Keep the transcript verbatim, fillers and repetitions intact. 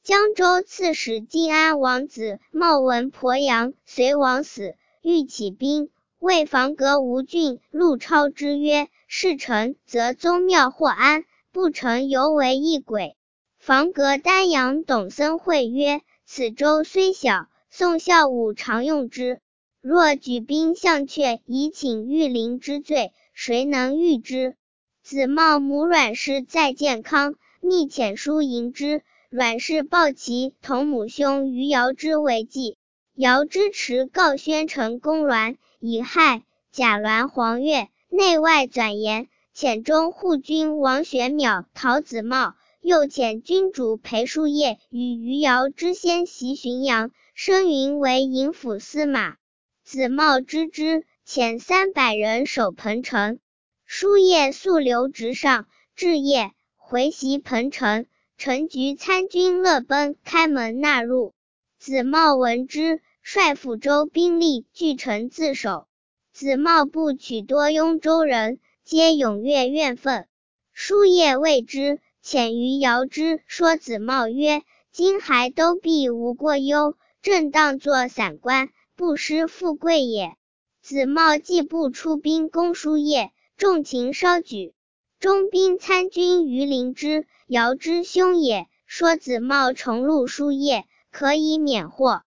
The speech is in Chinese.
江州刺史晋安王子茂闻鄱阳随王死，欲起兵，谓房阁吴郡陆超之曰：事成则宗庙或安，不成犹为异鬼。房阁丹阳董僧会曰：此州虽小，宋孝武常用之，若举兵向阙，以请御陵之罪，谁能御之？子茂母阮氏在建康，密遣书迎之。阮氏报其同母兄于遥之为计，遥之持告宣城公鸾，以害假鸾黄钺，内外转言，遣中护军王玄邈讨子茂，又遣君主裴叔业与于遥之先袭浔阳，升云为营府司马。子茂知之，遣三百人守彭城。叔业速留直上，至夜回袭彭城。陈局参军乐奔开门纳入，子茂闻之，率抚州兵力据城自守。子茂部取多雍州人，皆踊跃怨愤。叔业谓之，遣于遥之，说子茂曰：今还都必无过忧，正当作散官，不失富贵也。子茂既不出兵攻叔业，众情稍举。中兵参军于灵之，遥之兄也，说子茂重戮叔业，可以免祸。